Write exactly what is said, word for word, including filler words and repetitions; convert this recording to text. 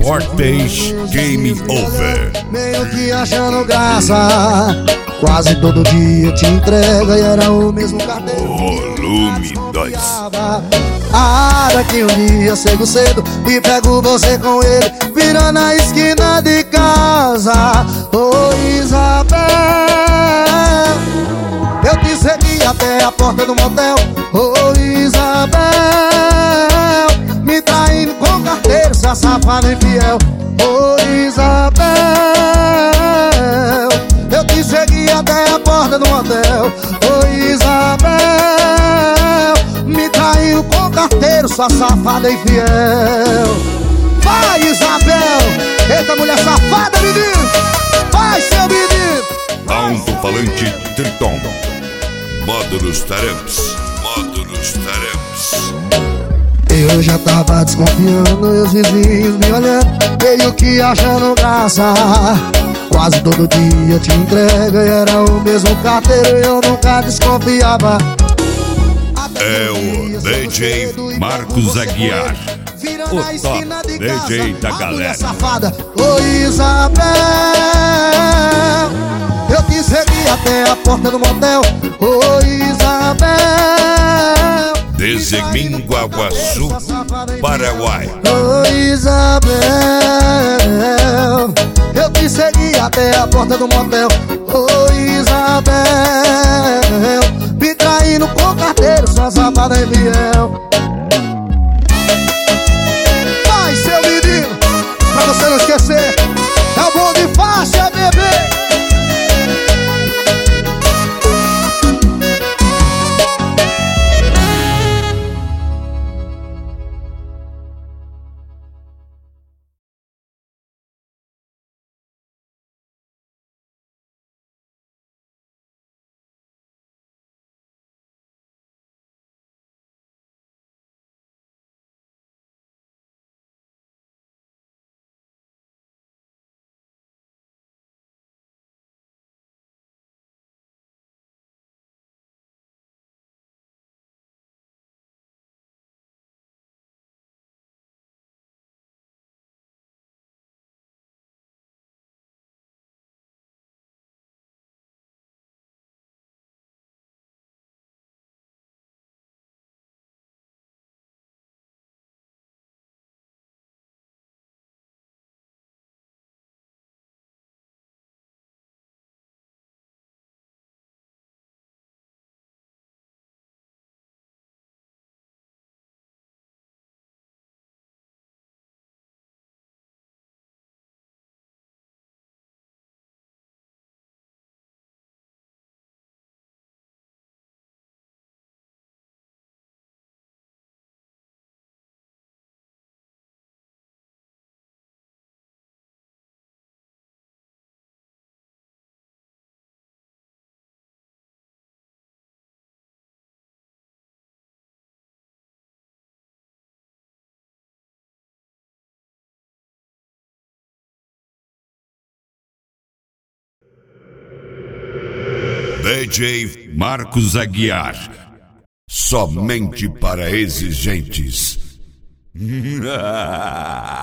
Fortes Game Over. Meio que achando graça, quase todo dia te entrega e era o mesmo carteiro. Volume dois. Ah, daqui um dia chego cedo e pego você com ele, virando a esquina de casa. Ô Isabel, eu te segui até a porta do motel. Ô Isabel, me traindo com carteiro, sua safada infiel. Ô Isabel, eu te segui até a porta do motel. Ô Isabel, me traiu com carteiro, sua safada infiel. Vai Isabel, eita mulher safada, menino. Vai seu menino. Alto-falante Triton. Módulos Taramps. Módulos Taramps. Eu já tava desconfiando e os vizinhos me olhando, meio que achando graça. Quase todo dia te entrega e era o mesmo carteiro e eu nunca desconfiava. É o D J Marcos Aguiar, o top D J da galera. Ô Isabel, eu te segui até a porta do motel. Ô Isabel, Deseminguaguaçu, Paraguai. Ô Isabel, eu te segui até a porta do motel. Ô Isabel, me traindo com carteiro, sua safada infiel. Vai seu menino, pra você não esquecer, é o bom de faixa, bebê. D J Marcos Aguiar, somente para exigentes.